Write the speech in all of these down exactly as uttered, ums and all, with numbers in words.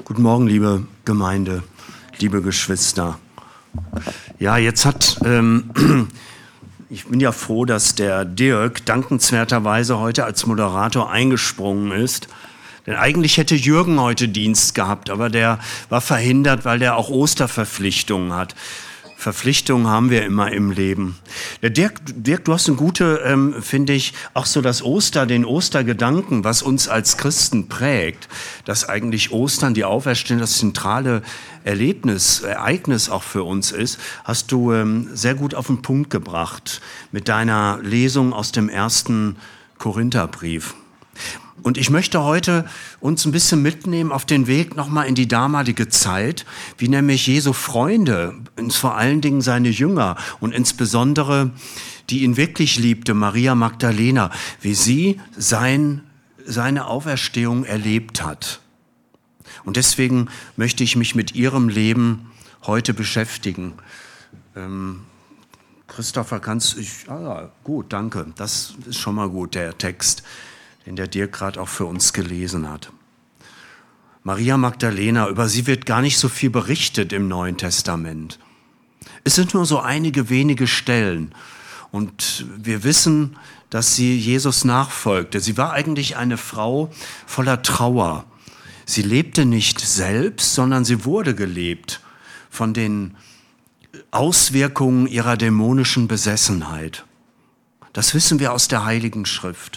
Guten Morgen, liebe Gemeinde, liebe Geschwister. Ja, jetzt hat, ähm, ich bin ja froh, dass der Dirk dankenswerterweise heute als Moderator eingesprungen ist. Denn eigentlich hätte Jürgen heute Dienst gehabt, aber der war verhindert, weil der auch Osterverpflichtungen hat. Verpflichtungen haben wir immer im Leben. Der Dirk, Dirk, du hast eine gute, ähm, finde ich, auch so das Oster, den Ostergedanken, was uns als Christen prägt, dass eigentlich Ostern, die Auferstehung, das zentrale Erlebnis, Ereignis auch für uns ist, hast du ähm, sehr gut auf den Punkt gebracht mit deiner Lesung aus dem ersten Korintherbrief. Und ich möchte heute uns ein bisschen mitnehmen auf den Weg nochmal in die damalige Zeit, wie nämlich Jesu Freunde, vor allen Dingen seine Jünger und insbesondere die ihn wirklich liebte, Maria Magdalena, wie sie sein, seine Auferstehung erlebt hat. Und deswegen möchte ich mich mit ihrem Leben heute beschäftigen. Ähm, Christopher, kannst du... Ah ja, gut, danke. Das ist schon mal gut, der Text, den der Dirk gerade auch für uns gelesen hat. Maria Magdalena, über sie wird gar nicht so viel berichtet im Neuen Testament. Es sind nur so einige wenige Stellen. Und wir wissen, dass sie Jesus nachfolgte. Sie war eigentlich eine Frau voller Trauer. Sie lebte nicht selbst, sondern sie wurde gelebt von den Auswirkungen ihrer dämonischen Besessenheit. Das wissen wir aus der Heiligen Schrift.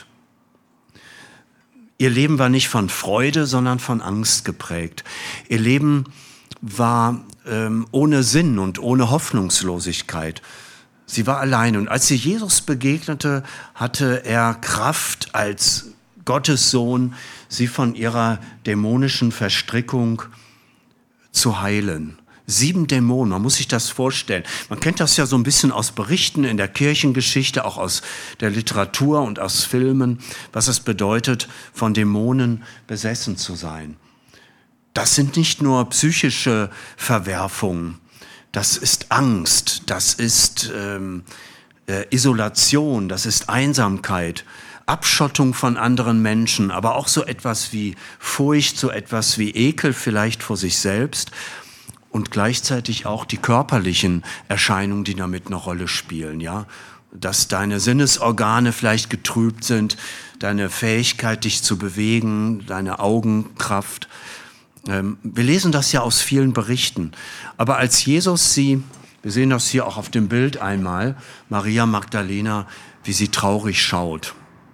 Ihr Leben war nicht von Freude, sondern von Angst geprägt. Ihr Leben war ähm, ohne Sinn und ohne Hoffnungslosigkeit. Sie war allein. Und als sie Jesus begegnete, hatte er Kraft als Gottes Sohn, sie von ihrer dämonischen Verstrickung zu heilen. Sieben Dämonen, man muss sich das vorstellen. Man kennt das ja so ein bisschen aus Berichten in der Kirchengeschichte, auch aus der Literatur und aus Filmen, was es bedeutet, von Dämonen besessen zu sein. Das sind nicht nur psychische Verwerfungen, das ist Angst, das ist ähm, äh, Isolation, das ist Einsamkeit, Abschottung von anderen Menschen, aber auch so etwas wie Furcht, so etwas wie Ekel vielleicht vor sich selbst. Und gleichzeitig auch die körperlichen Erscheinungen, die damit eine Rolle spielen, ja, dass deine Sinnesorgane vielleicht getrübt sind, deine Fähigkeit, dich zu bewegen, deine Augenkraft. Ähm, wir lesen das ja aus vielen Berichten. Aber als Jesus sie, wir sehen das hier auch auf dem Bild einmal, Maria Magdalena, wie sie traurig schaut.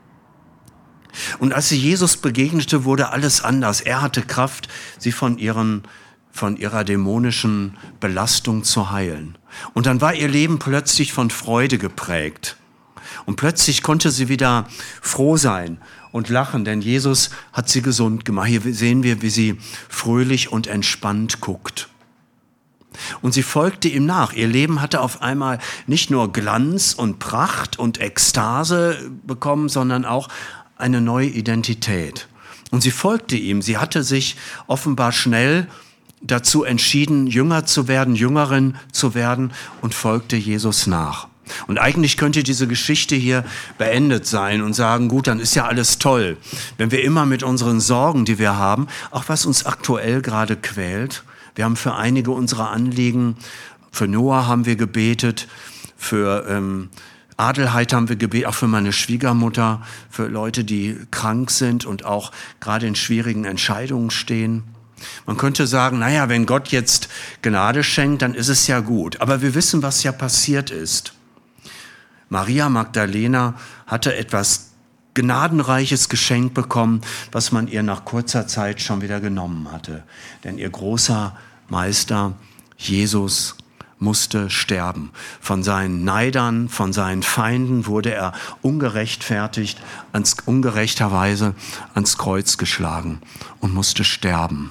Und als sie Jesus begegnete, wurde alles anders. Er hatte Kraft, sie von ihren von ihrer dämonischen Belastung zu heilen. Und dann war ihr Leben plötzlich von Freude geprägt. Und plötzlich konnte sie wieder froh sein und lachen, denn Jesus hat sie gesund gemacht. Hier sehen wir, wie sie fröhlich und entspannt guckt. Und sie folgte ihm nach. Ihr Leben hatte auf einmal nicht nur Glanz und Pracht und Ekstase bekommen, sondern auch eine neue Identität. Und sie folgte ihm. Sie hatte sich offenbar schnell dazu entschieden, Jünger zu werden, Jüngerin zu werden und folgte Jesus nach. Und eigentlich könnte diese Geschichte hier beendet sein und sagen, gut, dann ist ja alles toll. Wenn wir immer mit unseren Sorgen, die wir haben, auch was uns aktuell gerade quält, wir haben für einige unserer Anliegen, für Noah haben wir gebetet, für ähm, Adelheid haben wir gebetet, auch für meine Schwiegermutter, für Leute, die krank sind und auch gerade in schwierigen Entscheidungen stehen. Man könnte sagen, naja, wenn Gott jetzt Gnade schenkt, dann ist es ja gut. Aber wir wissen, was ja passiert ist. Maria Magdalena hatte etwas Gnadenreiches geschenkt bekommen, was man ihr nach kurzer Zeit schon wieder genommen hatte. Denn ihr großer Meister, Jesus, musste sterben. Von seinen Neidern, von seinen Feinden wurde er ungerechtfertigt, ans, ungerechterweise ans Kreuz geschlagen und musste sterben.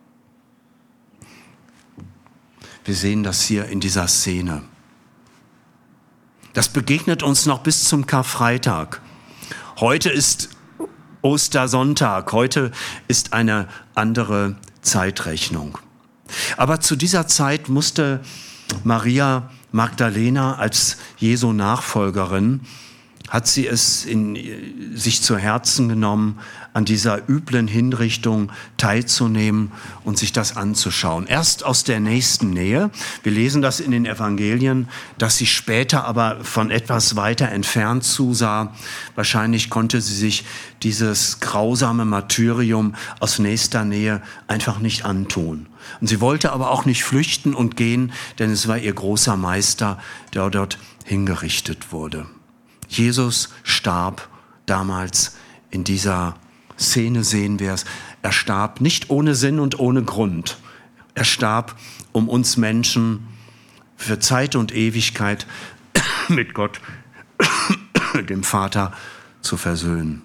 Wir sehen das hier in dieser Szene. Das begegnet uns noch bis zum Karfreitag. Heute ist Ostersonntag, heute ist eine andere Zeitrechnung. Aber zu dieser Zeit musste Maria Magdalena als Jesu Nachfolgerin hat sie es in sich zu Herzen genommen, an dieser üblen Hinrichtung teilzunehmen und sich das anzuschauen. Erst aus der nächsten Nähe. Wir lesen das in den Evangelien, dass sie später aber von etwas weiter entfernt zusah. Wahrscheinlich konnte sie sich dieses grausame Martyrium aus nächster Nähe einfach nicht antun. Und sie wollte aber auch nicht flüchten und gehen, denn es war ihr großer Meister, der dort hingerichtet wurde. Jesus starb damals in dieser Szene, sehen wir es. Er starb nicht ohne Sinn und ohne Grund. Er starb, um uns Menschen für Zeit und Ewigkeit mit Gott, dem Vater, zu versöhnen.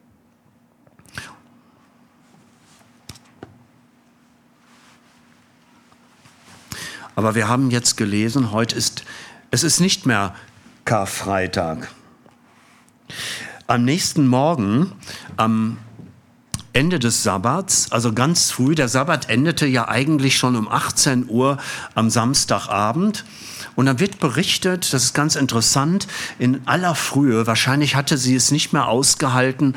Aber wir haben jetzt gelesen, heute ist, es ist nicht mehr Karfreitag. Am nächsten Morgen, am Ende des Sabbats, also ganz früh, der Sabbat endete ja eigentlich schon um achtzehn Uhr am Samstagabend. Und dann wird berichtet, das ist ganz interessant, in aller Frühe, wahrscheinlich hatte sie es nicht mehr ausgehalten,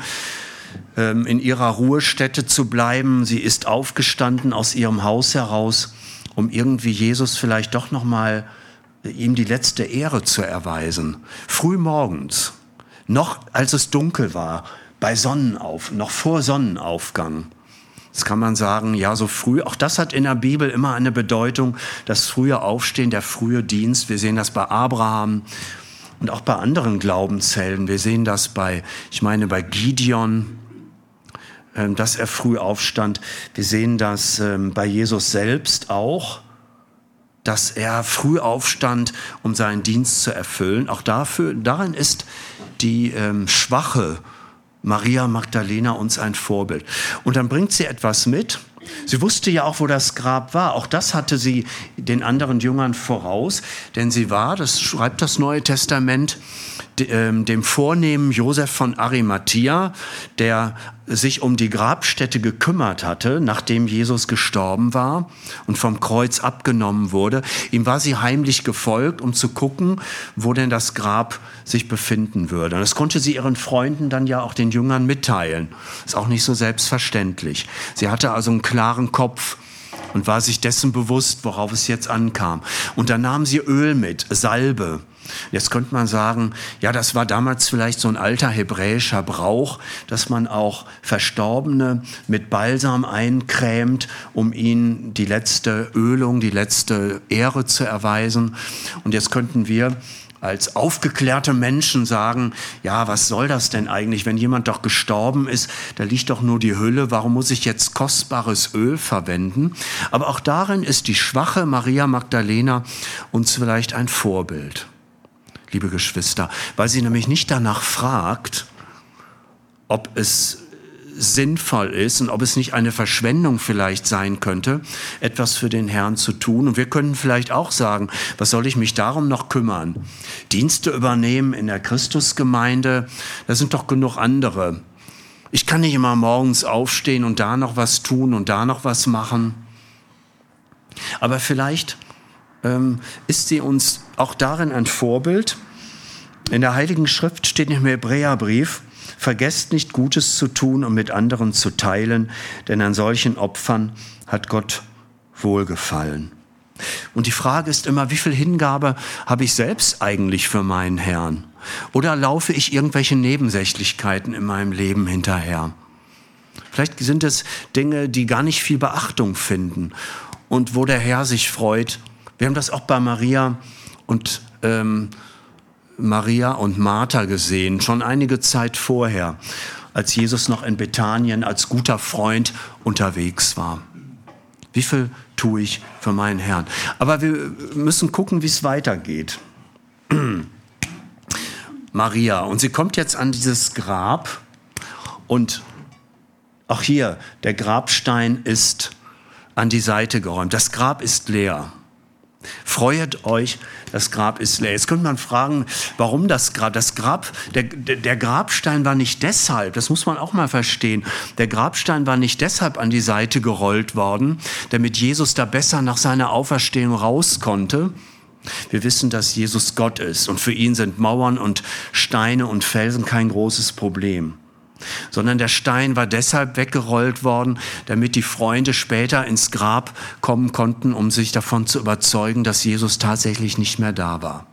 in ihrer Ruhestätte zu bleiben. Sie ist aufgestanden aus ihrem Haus heraus, um irgendwie Jesus vielleicht doch noch mal ihm die letzte Ehre zu erweisen. Früh morgens, noch als es dunkel war, bei Sonnenauf, noch vor Sonnenaufgang. Das kann man sagen, ja, so früh. Auch das hat in der Bibel immer eine Bedeutung, das frühe Aufstehen, der frühe Dienst. Wir sehen das bei Abraham und auch bei anderen Glaubenshelden. Wir sehen das bei, ich meine, bei Gideon, dass er früh aufstand. Wir sehen das bei Jesus selbst auch, dass er früh aufstand, um seinen Dienst zu erfüllen. Auch dafür, darin ist die ähm, schwache Maria Magdalena uns ein Vorbild. Und dann bringt sie etwas mit. Sie wusste ja auch, wo das Grab war. Auch das hatte sie den anderen Jüngern voraus, denn sie war, das schreibt das Neue Testament, dem vornehmen Josef von Arimathea, der sich um die Grabstätte gekümmert hatte, nachdem Jesus gestorben war und vom Kreuz abgenommen wurde. Ihm war sie heimlich gefolgt, um zu gucken, wo denn das Grab sich befinden würde. Und das konnte sie ihren Freunden dann ja auch den Jüngern mitteilen. Ist auch nicht so selbstverständlich. Sie hatte also einen klaren Kopf und war sich dessen bewusst, worauf es jetzt ankam. Und dann nahm sie Öl mit, Salbe. Jetzt könnte man sagen, ja, das war damals vielleicht so ein alter hebräischer Brauch, dass man auch Verstorbene mit Balsam eincremt, um ihnen die letzte Ölung, die letzte Ehre zu erweisen. Und jetzt könnten wir als aufgeklärte Menschen sagen, ja, was soll das denn eigentlich, wenn jemand doch gestorben ist, da liegt doch nur die Hülle, warum muss ich jetzt kostbares Öl verwenden? Aber auch darin ist die schwache Maria Magdalena uns vielleicht ein Vorbild, liebe Geschwister, weil sie nämlich nicht danach fragt, ob es sinnvoll ist und ob es nicht eine Verschwendung vielleicht sein könnte, etwas für den Herrn zu tun. Und wir können vielleicht auch sagen, was soll ich mich darum noch kümmern? Dienste übernehmen in der Christusgemeinde, da sind doch genug andere. Ich kann nicht immer morgens aufstehen und da noch was tun und da noch was machen. Aber vielleicht ähm, ist sie uns auch darin ein Vorbild. In der Heiligen Schrift steht im Hebräerbrief, vergesst nicht, Gutes zu tun und mit anderen zu teilen, denn an solchen Opfern hat Gott wohlgefallen. Und die Frage ist immer, wie viel Hingabe habe ich selbst eigentlich für meinen Herrn? Oder laufe ich irgendwelche Nebensächlichkeiten in meinem Leben hinterher? Vielleicht sind es Dinge, die gar nicht viel Beachtung finden und wo der Herr sich freut. Wir haben das auch bei Maria und ähm, Maria und Martha gesehen, schon einige Zeit vorher, als Jesus noch in Bethanien als guter Freund unterwegs war. Wie viel tue ich für meinen Herrn? Aber wir müssen gucken, wie es weitergeht. Maria, und sie kommt jetzt an dieses Grab und auch hier, der Grabstein ist an die Seite geräumt. Das Grab ist leer. Freuet euch, das Grab ist leer. Jetzt könnte man fragen, warum das Grab? Das Grab, der, der Grabstein war nicht deshalb, das muss man auch mal verstehen, der Grabstein war nicht deshalb an die Seite gerollt worden, damit Jesus da besser nach seiner Auferstehung raus konnte, Wir wissen, dass Jesus Gott ist und für ihn sind Mauern und Steine und Felsen kein großes Problem. Sondern der Stein war deshalb weggerollt worden, damit die Freunde später ins Grab kommen konnten, um sich davon zu überzeugen, dass Jesus tatsächlich nicht mehr da war.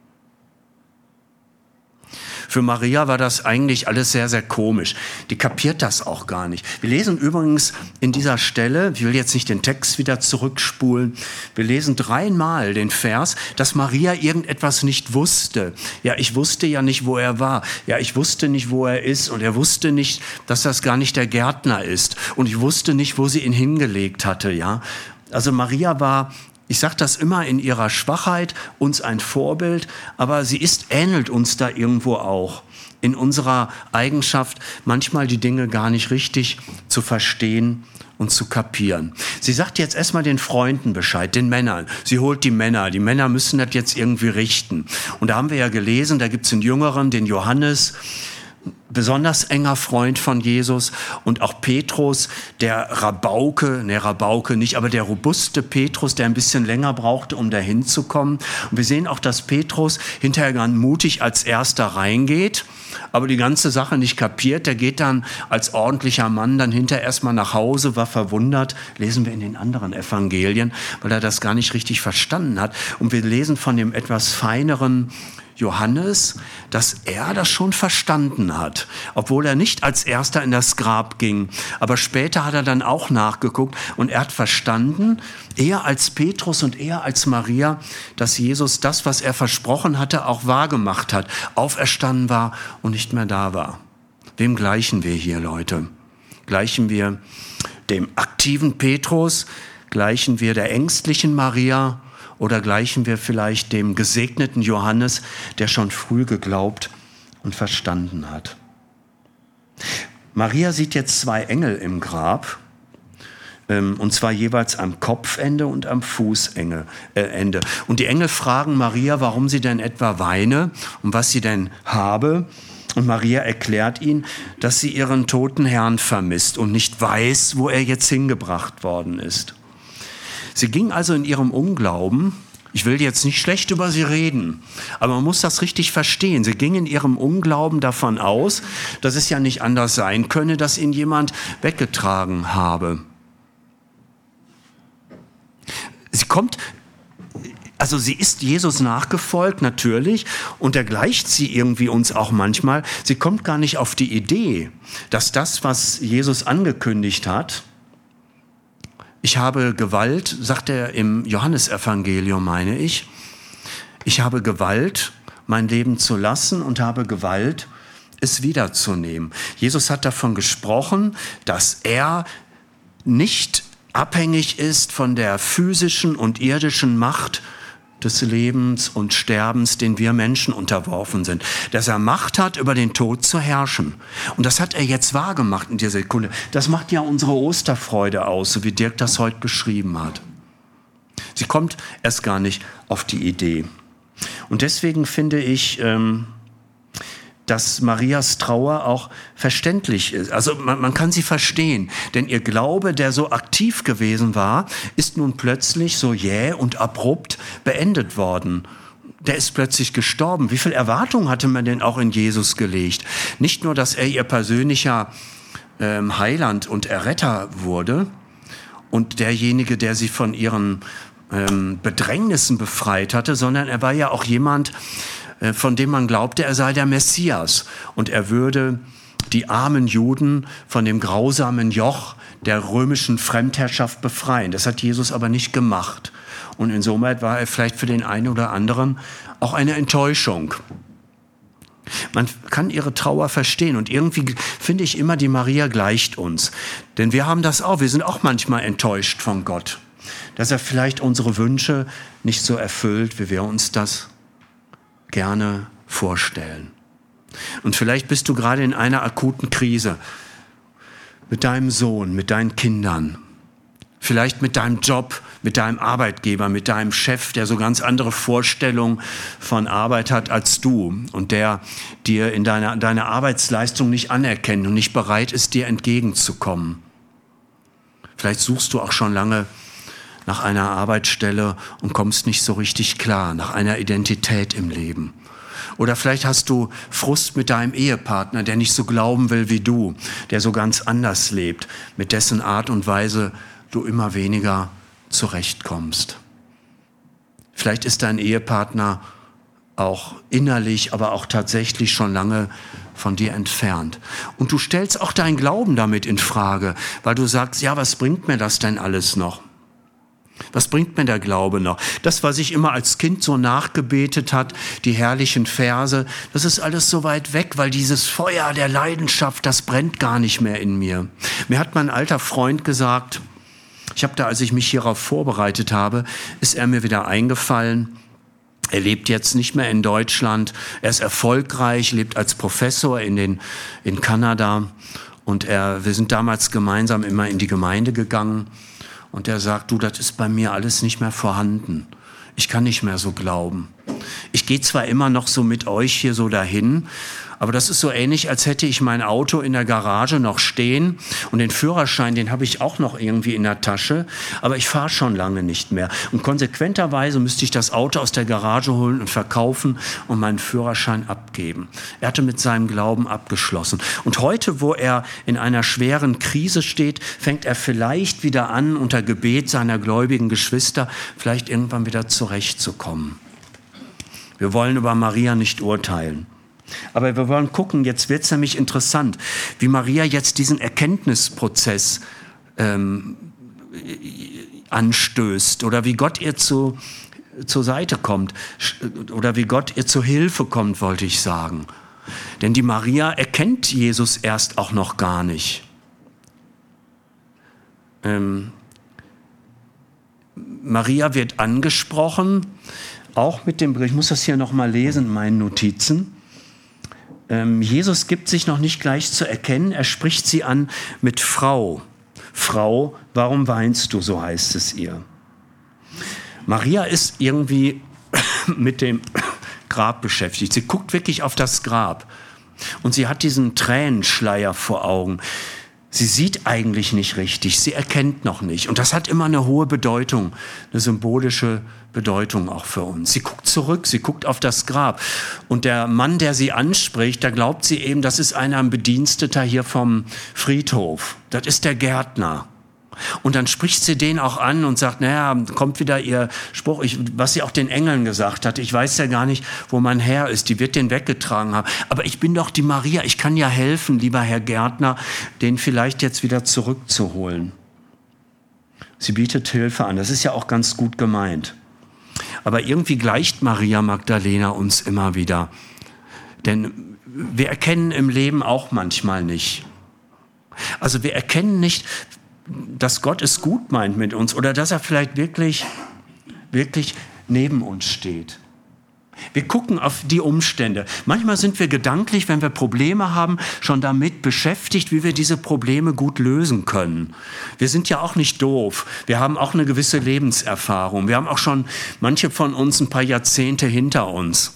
Für Maria war das eigentlich alles sehr, sehr komisch. Die kapiert das auch gar nicht. Wir lesen übrigens in dieser Stelle, ich will jetzt nicht den Text wieder zurückspulen, wir lesen dreimal den Vers, dass Maria irgendetwas nicht wusste. Ja, ich wusste ja nicht, wo er war. Ja, ich wusste nicht, wo er ist. Und er wusste nicht, dass das gar nicht der Gärtner ist. Und ich wusste nicht, wo sie ihn hingelegt hatte. Ja, also Maria war, ich sage das immer, in ihrer Schwachheit uns ein Vorbild, aber sie ist, ähnelt uns da irgendwo auch. In unserer Eigenschaft, manchmal die Dinge gar nicht richtig zu verstehen und zu kapieren. Sie sagt jetzt erstmal den Freunden Bescheid, den Männern. Sie holt die Männer. Die Männer müssen das jetzt irgendwie richten. Und da haben wir ja gelesen, da gibt es einen Jüngeren, den Johannes, besonders enger Freund von Jesus, und auch Petrus, der Rabauke, ne Rabauke nicht, aber der robuste Petrus, der ein bisschen länger brauchte, um dahin zu kommen. Und wir sehen auch, dass Petrus hinterher ganz mutig als Erster reingeht, aber die ganze Sache nicht kapiert. Der geht dann als ordentlicher Mann dann hinterher erstmal nach Hause, war verwundert, lesen wir in den anderen Evangelien, weil er das gar nicht richtig verstanden hat. Und wir lesen von dem etwas feineren Johannes, dass er das schon verstanden hat, obwohl er nicht als Erster in das Grab ging. Aber später hat er dann auch nachgeguckt und er hat verstanden, eher als Petrus und eher als Maria, dass Jesus das, was er versprochen hatte, auch wahrgemacht hat, auferstanden war und nicht mehr da war. Wem gleichen wir hier, Leute? Gleichen wir dem aktiven Petrus? Gleichen wir der ängstlichen Maria? Oder gleichen wir vielleicht dem gesegneten Johannes, der schon früh geglaubt und verstanden hat? Maria sieht jetzt zwei Engel im Grab, und zwar jeweils am Kopfende und am Fußende. Und die Engel fragen Maria, warum sie denn etwa weine und was sie denn habe. Und Maria erklärt ihnen, dass sie ihren toten Herrn vermisst und nicht weiß, wo er jetzt hingebracht worden ist. Sie ging also in ihrem Unglauben, ich will jetzt nicht schlecht über sie reden, aber man muss das richtig verstehen. Sie ging in ihrem Unglauben davon aus, dass es ja nicht anders sein könne, dass ihn jemand weggetragen habe. Sie kommt, also sie ist Jesus nachgefolgt, natürlich, und da gleicht sie irgendwie uns auch manchmal. Sie kommt gar nicht auf die Idee, dass das, was Jesus angekündigt hat, ich habe Gewalt, sagt er im Johannesevangelium, meine ich. Ich habe Gewalt, mein Leben zu lassen und habe Gewalt, es wiederzunehmen. Jesus hat davon gesprochen, dass er nicht abhängig ist von der physischen und irdischen Macht des Lebens und Sterbens, den wir Menschen unterworfen sind. Dass er Macht hat, über den Tod zu herrschen. Und das hat er jetzt wahrgemacht in dieser Sekunde. Das macht ja unsere Osterfreude aus, so wie Dirk das heute beschrieben hat. Sie kommt erst gar nicht auf die Idee. Und deswegen finde ich, ähm, dass Marias Trauer auch verständlich ist. Also man, man kann sie verstehen, denn ihr Glaube, der so aktiv gewesen war, ist nun plötzlich so jäh und abrupt beendet worden. Der ist plötzlich gestorben. Wie viel Erwartung hatte man denn auch in Jesus gelegt? Nicht nur, dass er ihr persönlicher ähm, Heiland und Erretter wurde und derjenige, der sie von ihren ähm, Bedrängnissen befreit hatte, sondern er war ja auch jemand, von dem man glaubte, er sei der Messias und er würde die armen Juden von dem grausamen Joch der römischen Fremdherrschaft befreien. Das hat Jesus aber nicht gemacht. Und insoweit war er vielleicht für den einen oder anderen auch eine Enttäuschung. Man kann ihre Trauer verstehen und irgendwie finde ich immer, die Maria gleicht uns. Denn wir haben das auch, wir sind auch manchmal enttäuscht von Gott, dass er vielleicht unsere Wünsche nicht so erfüllt, wie wir uns das gerne vorstellen. Und vielleicht bist du gerade in einer akuten Krise mit deinem Sohn, mit deinen Kindern, vielleicht mit deinem Job, mit deinem Arbeitgeber, mit deinem Chef, der so ganz andere Vorstellungen von Arbeit hat als du und der dir in deiner, deiner Arbeitsleistung nicht anerkennt und nicht bereit ist, dir entgegenzukommen. Vielleicht suchst du auch schon lange nach einer Arbeitsstelle und kommst nicht so richtig klar, nach einer Identität im Leben. Oder vielleicht hast du Frust mit deinem Ehepartner, der nicht so glauben will wie du, der so ganz anders lebt, mit dessen Art und Weise du immer weniger zurechtkommst. Vielleicht ist dein Ehepartner auch innerlich, aber auch tatsächlich schon lange von dir entfernt. Und du stellst auch deinen Glauben damit in Frage, weil du sagst, ja, was bringt mir das denn alles noch? Was bringt mir der Glaube noch? Das, was ich immer als Kind so nachgebetet hat, die herrlichen Verse, das ist alles so weit weg, weil dieses Feuer der Leidenschaft, das brennt gar nicht mehr in mir. Mir hat mein alter Freund gesagt, ich habe da, als ich mich hierauf vorbereitet habe, ist er mir wieder eingefallen. Er lebt jetzt nicht mehr in Deutschland. Er ist erfolgreich, lebt als Professor in, den, in Kanada. Und er, wir sind damals gemeinsam immer in die Gemeinde gegangen. Und er sagt, du, das ist bei mir alles nicht mehr vorhanden. Ich kann nicht mehr so glauben. Ich gehe zwar immer noch so mit euch hier so dahin, aber das ist so ähnlich, als hätte ich mein Auto in der Garage noch stehen und den Führerschein, den habe ich auch noch irgendwie in der Tasche, aber ich fahre schon lange nicht mehr. Und konsequenterweise müsste ich das Auto aus der Garage holen und verkaufen und meinen Führerschein abgeben. Er hatte mit seinem Glauben abgeschlossen. Und heute, wo er in einer schweren Krise steht, fängt er vielleicht wieder an, unter Gebet seiner gläubigen Geschwister vielleicht irgendwann wieder zurechtzukommen. Wir wollen über Maria nicht urteilen. Aber wir wollen gucken, jetzt wird es nämlich interessant, wie Maria jetzt diesen Erkenntnisprozess ähm, anstößt oder wie Gott ihr zu, zur Seite kommt oder wie Gott ihr zur Hilfe kommt, wollte ich sagen. Denn die Maria erkennt Jesus erst auch noch gar nicht. Ähm, Maria wird angesprochen, auch mit dem Bericht, ich muss das hier noch mal lesen in meinen Notizen. Jesus gibt sich noch nicht gleich zu erkennen. Er spricht sie an mit Frau. Frau, warum weinst du, so heißt es ihr. Maria ist irgendwie mit dem Grab beschäftigt. Sie guckt wirklich auf das Grab. Und sie hat diesen Tränenschleier vor Augen. Sie sieht eigentlich nicht richtig, sie erkennt noch nicht. Und das hat immer eine hohe Bedeutung, eine symbolische Bedeutung auch für uns. Sie guckt zurück, sie guckt auf das Grab. Und der Mann, der sie anspricht, da glaubt sie eben, das ist einer, ein Bediensteter hier vom Friedhof. Das ist der Gärtner. Und dann spricht sie den auch an und sagt, naja, kommt wieder ihr Spruch, ich, was sie auch den Engeln gesagt hat. Ich weiß ja gar nicht, wo mein Herr ist. Die wird den weggetragen haben. Aber ich bin doch die Maria. Ich kann ja helfen, lieber Herr Gärtner, den vielleicht jetzt wieder zurückzuholen. Sie bietet Hilfe an. Das ist ja auch ganz gut gemeint. Aber irgendwie gleicht Maria Magdalena uns immer wieder. Denn wir erkennen im Leben auch manchmal nicht. Also wir erkennen nicht, dass Gott es gut meint mit uns oder dass er vielleicht wirklich, wirklich neben uns steht. Wir gucken auf die Umstände. Manchmal sind wir gedanklich, wenn wir Probleme haben, schon damit beschäftigt, wie wir diese Probleme gut lösen können. Wir sind ja auch nicht doof. Wir haben auch eine gewisse Lebenserfahrung. Wir haben auch schon manche von uns ein paar Jahrzehnte hinter uns.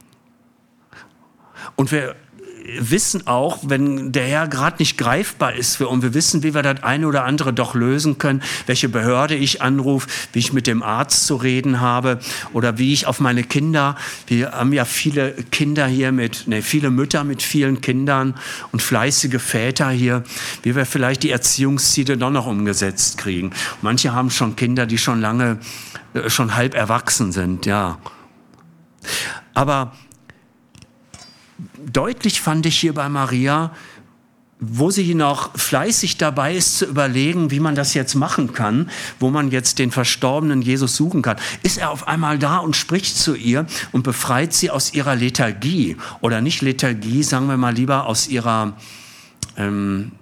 Und wir wissen auch, wenn der Herr gerade nicht greifbar ist für uns, wir wissen, wie wir das eine oder andere doch lösen können, welche Behörde ich anrufe, wie ich mit dem Arzt zu reden habe oder wie ich auf meine Kinder, wir haben ja viele Kinder hier mit, ne, viele Mütter mit vielen Kindern und fleißige Väter hier, wie wir vielleicht die Erziehungsziele doch noch umgesetzt kriegen. Manche haben schon Kinder, die schon lange, schon halb erwachsen sind, ja. Aber deutlich fand ich hier bei Maria, wo sie noch fleißig dabei ist zu überlegen, wie man das jetzt machen kann, wo man jetzt den verstorbenen Jesus suchen kann, ist er auf einmal da und spricht zu ihr und befreit sie aus ihrer Lethargie. Oder nicht Lethargie, sagen wir mal lieber aus ihrer, ähm,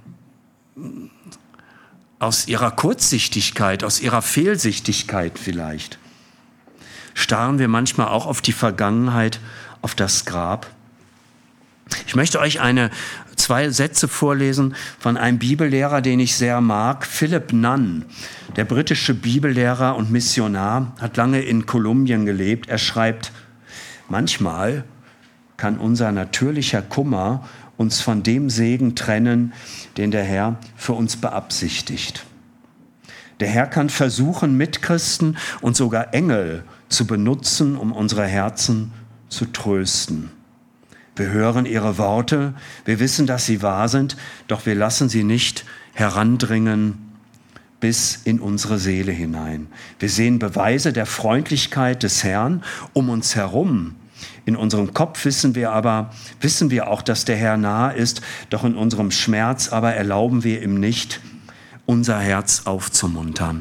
aus ihrer Kurzsichtigkeit, aus ihrer Fehlsichtigkeit vielleicht. Starren wir manchmal auch auf die Vergangenheit, auf das Grab? Ich möchte euch eine, zwei Sätze vorlesen von einem Bibellehrer, den ich sehr mag, Philip Nunn, der britische Bibellehrer und Missionar, hat lange in Kolumbien gelebt. Er schreibt, manchmal kann unser natürlicher Kummer uns von dem Segen trennen, den der Herr für uns beabsichtigt. Der Herr kann versuchen, Mitchristen und sogar Engel zu benutzen, um unsere Herzen zu trösten. Wir hören ihre Worte, wir wissen, dass sie wahr sind, doch wir lassen sie nicht herandringen bis in unsere Seele hinein. Wir sehen Beweise der Freundlichkeit des Herrn um uns herum. In unserem Kopf wissen wir aber, wissen wir auch, dass der Herr nahe ist, doch in unserem Schmerz aber erlauben wir ihm nicht, unser Herz aufzumuntern.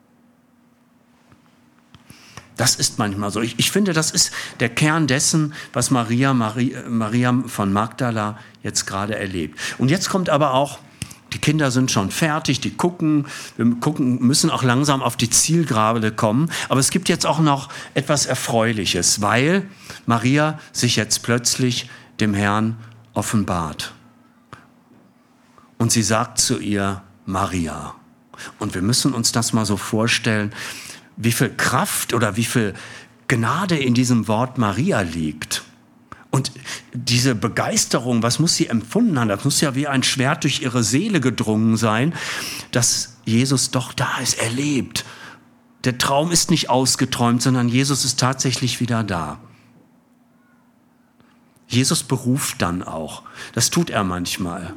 Das ist manchmal so. Ich, ich finde, das ist der Kern dessen, was Maria, Maria, Maria von Magdala jetzt gerade erlebt. Und jetzt kommt aber auch, die Kinder sind schon fertig, die gucken, wir gucken, müssen auch langsam auf die Zielgerade kommen. Aber es gibt jetzt auch noch etwas Erfreuliches, weil Maria sich jetzt plötzlich dem Herrn offenbart. Und sie sagt zu ihr, Maria. Und wir müssen uns das mal so vorstellen, wie viel Kraft oder wie viel Gnade in diesem Wort Maria liegt. Und diese Begeisterung, was muss sie empfunden haben? Das muss ja wie ein Schwert durch ihre Seele gedrungen sein, dass Jesus doch da ist, er lebt. Der Traum ist nicht ausgeträumt, sondern Jesus ist tatsächlich wieder da. Jesus beruft dann auch. Das tut er manchmal.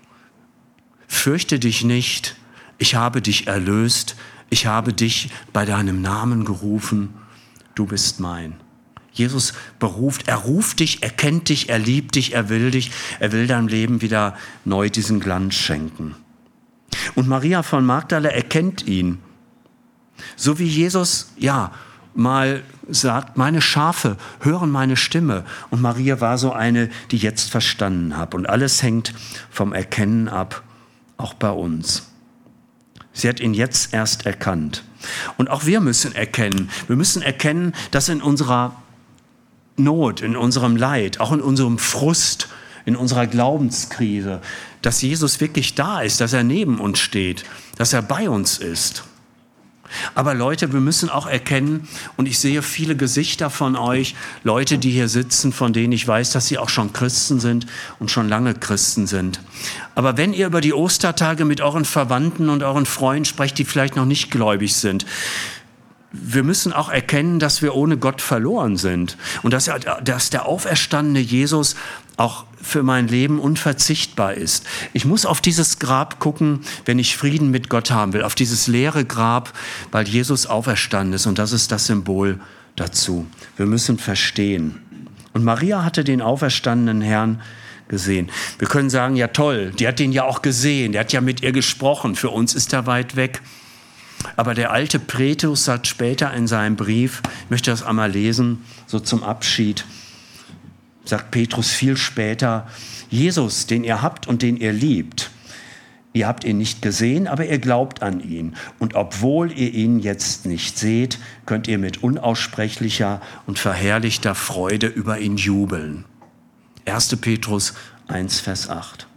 Fürchte dich nicht, ich habe dich erlöst, ich habe dich bei deinem Namen gerufen, du bist mein. Jesus beruft, er ruft dich, er kennt dich, er liebt dich, er will dich, er will deinem Leben wieder neu diesen Glanz schenken. Und Maria von Magdala erkennt ihn, so wie Jesus, ja, mal sagt, meine Schafe hören meine Stimme. Und Maria war so eine, die jetzt verstanden hat. Und alles hängt vom Erkennen ab, auch bei uns. Sie hat ihn jetzt erst erkannt. Und auch wir müssen erkennen, wir müssen erkennen, dass in unserer Not, in unserem Leid, auch in unserem Frust, in unserer Glaubenskrise, dass Jesus wirklich da ist, dass er neben uns steht, dass er bei uns ist. Aber Leute, wir müssen auch erkennen, und ich sehe viele Gesichter von euch, Leute, die hier sitzen, von denen ich weiß, dass sie auch schon Christen sind und schon lange Christen sind. Aber wenn ihr über die Ostertage mit euren Verwandten und euren Freunden sprecht, die vielleicht noch nicht gläubig sind, wir müssen auch erkennen, dass wir ohne Gott verloren sind und dass, er, dass der auferstandene Jesus auch für mein Leben unverzichtbar ist. Ich muss auf dieses Grab gucken, wenn ich Frieden mit Gott haben will, auf dieses leere Grab, weil Jesus auferstanden ist und das ist das Symbol dazu. Wir müssen verstehen. Und Maria hatte den auferstandenen Herrn gesehen. Wir können sagen, ja toll, die hat den ja auch gesehen, der hat ja mit ihr gesprochen, für uns ist er weit weg. Aber der alte Petrus sagt später in seinem Brief, ich möchte das einmal lesen, so zum Abschied, sagt Petrus viel später, Jesus, den ihr habt und den ihr liebt, ihr habt ihn nicht gesehen, aber ihr glaubt an ihn. Und obwohl ihr ihn jetzt nicht seht, könnt ihr mit unaussprechlicher und verherrlichter Freude über ihn jubeln. erster Petrus eins, Vers acht.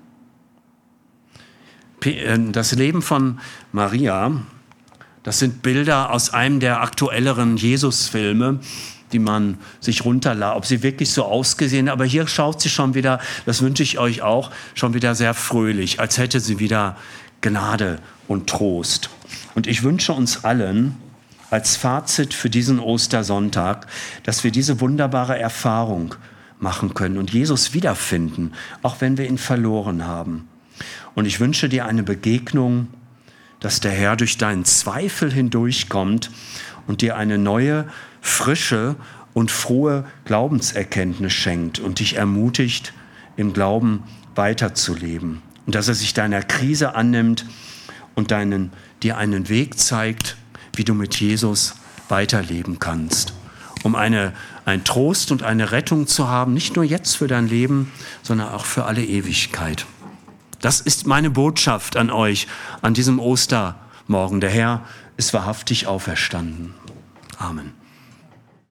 Das Leben von Maria, das sind Bilder aus einem der aktuelleren Jesus-Filme, die man sich runterlädt, ob sie wirklich so ausgesehen, aber hier schaut sie schon wieder, das wünsche ich euch auch, schon wieder sehr fröhlich, als hätte sie wieder Gnade und Trost. Und ich wünsche uns allen als Fazit für diesen Ostersonntag, dass wir diese wunderbare Erfahrung machen können und Jesus wiederfinden, auch wenn wir ihn verloren haben. Und ich wünsche dir eine Begegnung, dass der Herr durch deinen Zweifel hindurchkommt und dir eine neue, frische und frohe Glaubenserkenntnis schenkt und dich ermutigt, im Glauben weiterzuleben. Und dass er sich deiner Krise annimmt und deinen, dir einen Weg zeigt, wie du mit Jesus weiterleben kannst. Um eine, einen Trost und eine Rettung zu haben, nicht nur jetzt für dein Leben, sondern auch für alle Ewigkeit. Das ist meine Botschaft an euch an diesem Ostermorgen. Der Herr ist wahrhaftig auferstanden. Amen.